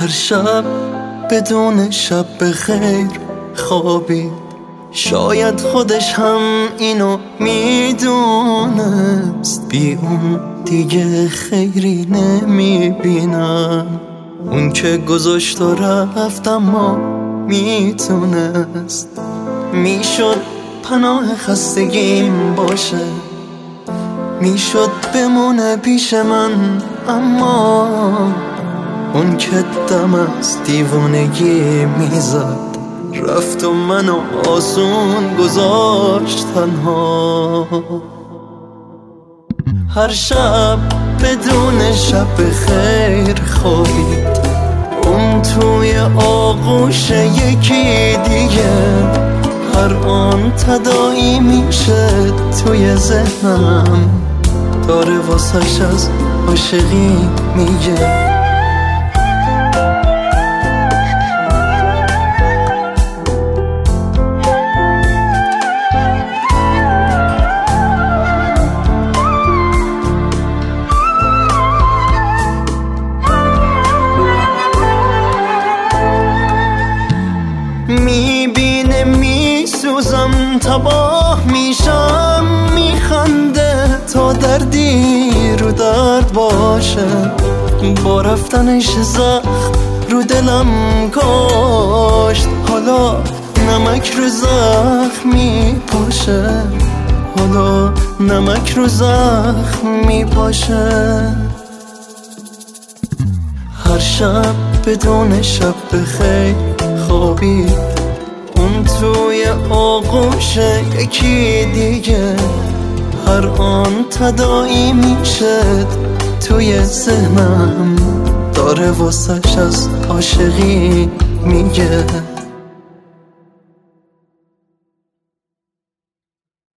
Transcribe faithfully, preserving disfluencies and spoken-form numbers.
شب بدون شب بخیر خوابید، شاید خودش هم اینو میدونست، بی اون دیگه خیری نمیبینم. اون که گذاشت و رفت اما میتونست، میشد پناه خستگیم باشه، میشد بمونه پیش من، اما اون که دم از دیوانگی میزد رفت و منو آسون گذاشت تنها. هر شب بدون شب خیر خوابید، اون توی آغوش یکی دیگه، هر آن تداعی میشه توی ذهنم، داره واسش از عاشقی میگه. میبینه میسوزم، تباه میشم، میخنده تا دردی رو درد باشه، با رفتنش زخم رو دلم کاشت، حالا نمک رو زخم میپاشه، حالا نمک رو زخم میپاشه. هر شب بدون شب بخیر خوابید، اون توی آغوش یکی دیگه، هر آن تداعی میشد توی ذهنم، داره واسش از عاشقی میگه.